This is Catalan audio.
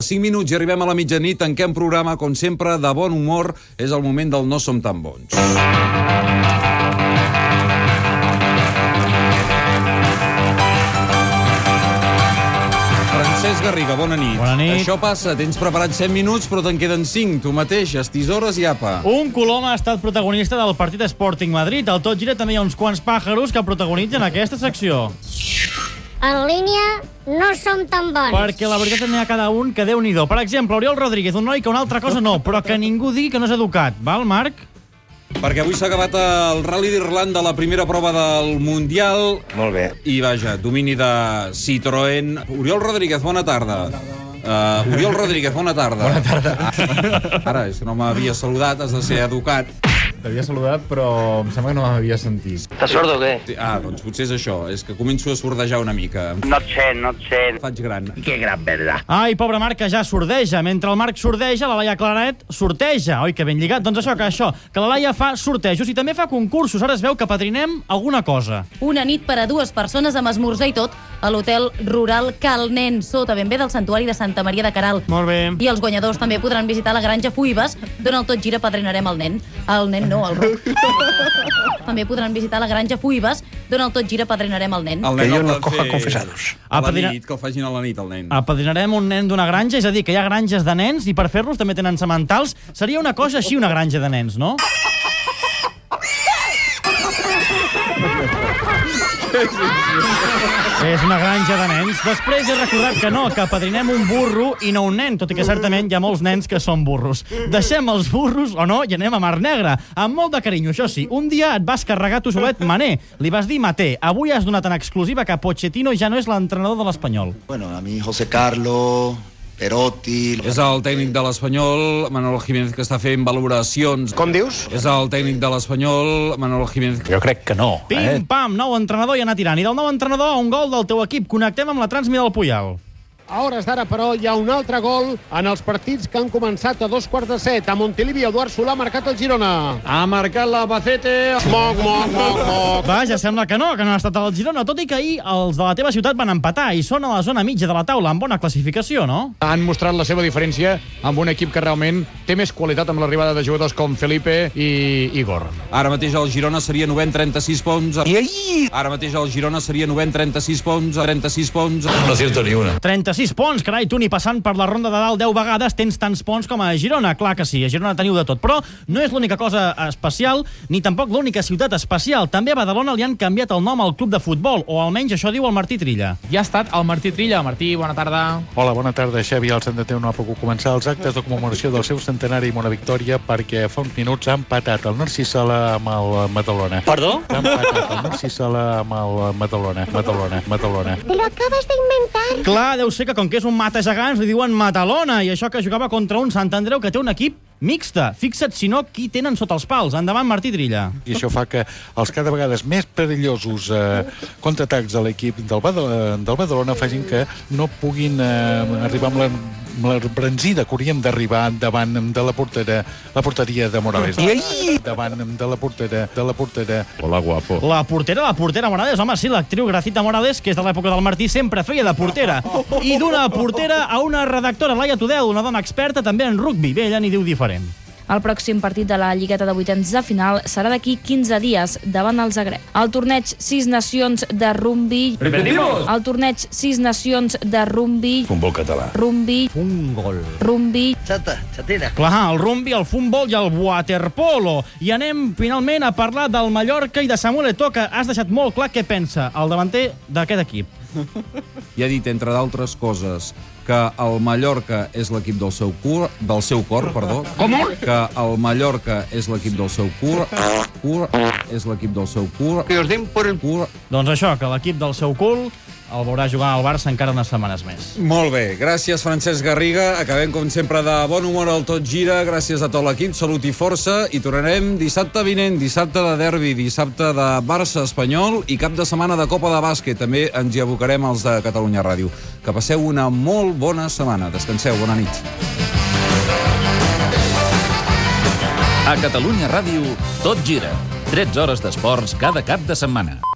5 minuts i arribem a la mitjanit, tanquem programa, com sempre, de bon humor. És el moment del No som tan bons. Francesc Garriga, bona nit. Bona nit. Això passa, tens preparat 7 minuts, però te'n queden 5. Tu mateix, tisores i apa. Un colom ha estat protagonista del partit Sporting Madrid. Al Tot Gira també hi ha uns quants pàjaros que protagonitzen aquesta secció. En línia no som tan bons. Perquè la veritat n'hi ha cada un que Déu-n'hi-do. Per exemple, Oriol Rodríguez, un noi que una altra cosa no, però que ningú digui que no és educat. Val, Marc? Perquè avui s'ha acabat el Rally d'Irlanda, la primera prova del Mundial. Molt bé. I vaja, domini de Citroën. Oriol Rodríguez, bona tarda. Oriol Rodríguez, bona tarda. Bona tarda. Ara, és que no m'havia saludat, has de ser educat. T'havia saludat, però em sembla que no m'havia sentit. Estàs sord o què? Doncs potser és això, és que començo a sordejar una mica. No et sent. Faig gran. Que gran, verdad. Ai, pobre Marc, que ja sordeja. Mentre el Marc sordeja, la Laia Claret sorteja. Oi, que ben lligat? Doncs això, que la Laia fa sortejos i també fa concursos. Ara es veu que patrinem alguna cosa. Una nit per a 2 persones amb esmorzar i tot a l'hotel rural Cal Nen, sota ben bé del santuari de Santa Maria de Queralt. Molt bé. I els guanyadors també podran visitar la granja Fuibes, d'on el Tot Gira padrinarem el nen. El nen no, el Roc. També podran visitar la granja Fuibes, d'on el Tot Gira padrinarem el nen. El Que nen jo el no poden coja fer confesados. a la nit, que el facin a la nit, el nen. Apadrinarem un nen d'una granja, és a dir, que hi ha granges de nens i per fer-los també tenen sementals. Seria una cosa així, una granja de nens, no? És una granja de nens. Després he recordat que no, que apadrinem un burro i no un nen, tot i que certament hi ha molts nens que són burros. Deixem els burros, o no, i anem a Mar Negra. Amb molt de carinyo, això sí. Un dia et vas carregar tu solet Mané. Li vas dir Maté. Avui has donat en exclusiva que Pochettino ja no és l'entrenador de l'Espanyol. Bueno, a mi José Carlos, Perotti... És el tècnic de l'Espanyol, Manolo Jiménez, que està fent valoracions. Com dius? És el tècnic de l'Espanyol, Manolo Jiménez. Jo crec que no. Pim-pam, nou entrenador i anar tirant. I del nou entrenador a un gol del teu equip. Connectem amb la Transmi del Puyal. A hores d'ara, però, hi ha un altre gol en els partits que han començat a 2:45. A Montilivi, Eduard Solà ha marcat el Girona. Ha marcat l'Albacete. Moc. Vaja, sembla que no ha estat el Girona, tot i que ahir els de la teva ciutat van empatar i són a la zona mitja de la taula, amb bona classificació, no? Han mostrat la seva diferència amb un equip que realment té més qualitat amb l'arribada de jugadors com Felipe i Igor. Ara mateix el Girona seria 9 en 36 punts. I ahí? Ara mateix el Girona seria 9 en 36 punts. 36 punts. No acierto ni una. 36 ponts, carai, tu ni passant per la ronda de dalt 10 vegades tens tants ponts com a Girona. Clar que sí, a Girona teniu de tot. Però no és l'única cosa especial, ni tampoc l'única ciutat especial. També a Badalona li han canviat el nom al club de futbol, o almenys això diu el Martí Trilla. Ja ha estat el Martí Trilla. Martí, bona tarda. Hola, bona tarda, Xavi. El Sant Andreu no ha pogut començar els actes de commemoració del seu centenari amb una victòria perquè fa uns minuts ha empatat el Narcís Sala amb el Badalona. Perdó? Ha empatat el Narcís Sala amb el Badalona. Te lo acabas de inventar. Clar, deu ser que com que és un mata gegants li diuen Matalona, i això que jugava contra un Sant Andreu que té un equip mixta. Fixa't, si no, qui tenen sota els pals. Endavant, Martí Trilla. I això fa que els cada vegada més perillosos contraatacs de l'equip del Badalona facin que no puguin arribar amb la embranzida que hauríem d'arribar davant de la porteria de Morales. I ahí? Davant de la portera. Hola, guapo. La portera Morales, home, sí, l'actriu Gracita Morales, que és de l'època del Martí, sempre feia de portera. I d'una portera a una redactora, Laia Tudel, una dona experta també en rugbi. Bé, ella n'hi diu diferent. El pròxim partit de la Lligueta de vuitens de final serà d'aquí 15 dies, davant el Zagreb. El torneig 6 Nacions de rugbi... Repetimos! El torneig 6 Nacions de rugbi... Futbol català. Rugbi... Rugbi... Xatera. Clar, el rugbi, el futbol i el waterpolo. I anem, finalment, a parlar del Mallorca i de Samuel Eto'o, que has deixat molt clar què pensa el davanter d'aquest equip. I ha dit, entre d'altres coses, que el Mallorca és l'equip del seu cor, Com? que el Mallorca és l'equip del seu cur, és l'equip del seu cur, Que os den por el... Doncs això, que l'equip del seu cul el veurà jugar al Barça encara unes setmanes més. Molt bé, gràcies Francesc Garriga. Acabem com sempre de bon humor al Tot Gira. Gràcies a tot l'equip, salut i força. I tornarem dissabte vinent, dissabte de derbi, dissabte de Barça Espanyol i cap de setmana de Copa de Bàsquet. També ens hi abocarem els de Catalunya Ràdio. Que passeu una molt bona setmana. Descanseu, bona nit. A Catalunya Ràdio, Tot Gira. 13 hores d'esports cada cap de setmana.